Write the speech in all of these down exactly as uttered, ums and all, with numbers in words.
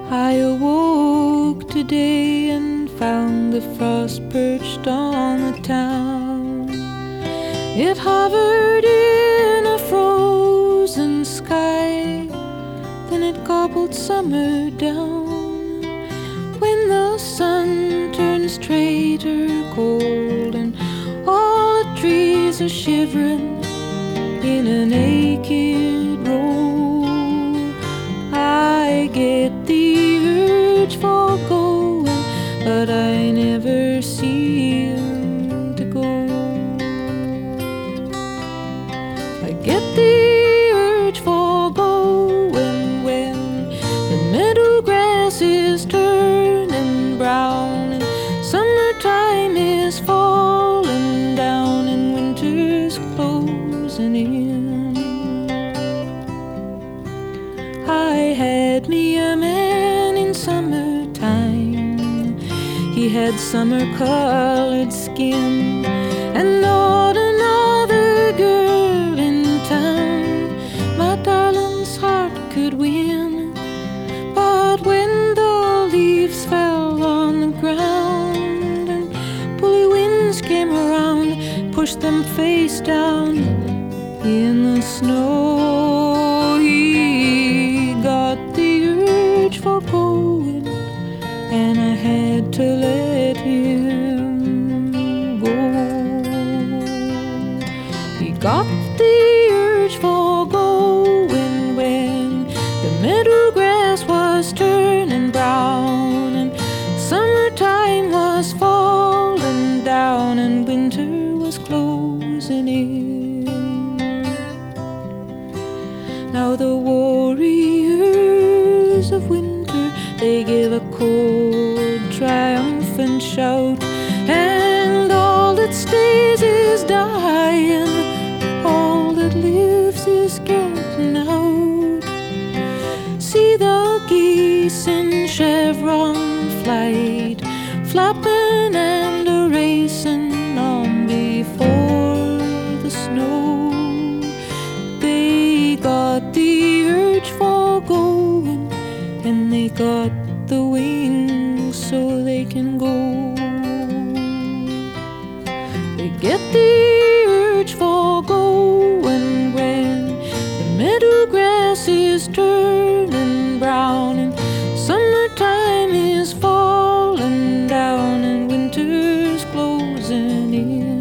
I awoke today and found the frost perched on the town. It hovered in a frozen sky, then it gobbled summer down. When the sun turns traitor cold and all the trees are shivering in a naked row, I get the urge for going, but I never seem to go. I get the urge for going when the meadow grass is turning brown and summertime is falling down and winter's closing in. I had me a man in summertime. He had summer-colored skin and not another girl in town my darling's heart could win. But when the leaves fell on the ground and bully winds came around, pushed them face down in the snow, he got the urge for going, and I had to let him go. He got the urge for going when the meadow grass was turning brown and summertime was falling down and winter was closing in. Now the warriors of winter, they give a cold, triumphant shout, and all that stays is dying, all that lives is getting out. See the geese in chevron flight, flapping and a-racing on before the snow. They got the urge for going, and they got the wings so they can go. They get the urge for going when the meadow grass is turning brown and summertime is falling down and winter's closing in.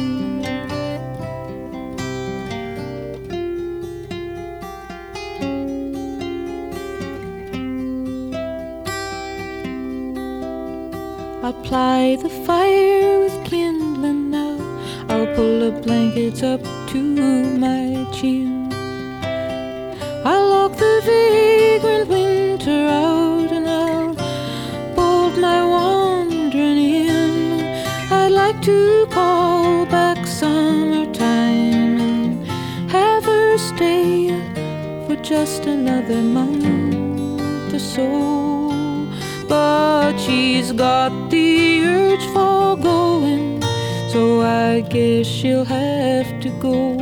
I'll ply the fire with kindling now, I'll pull the blankets up to my chin. I'll lock the vagrant winter out and I'll bolt my wandering in. I'd like to call back summertime and have her stay for just another month or so. But she's got the urge for going, so I guess she'll have to go.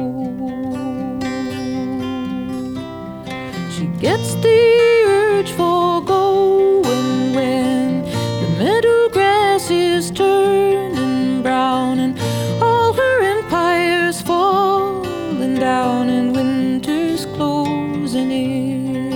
She gets the urge for going when the meadow grass is turning brown and all her empire's falling down and winter's closing in.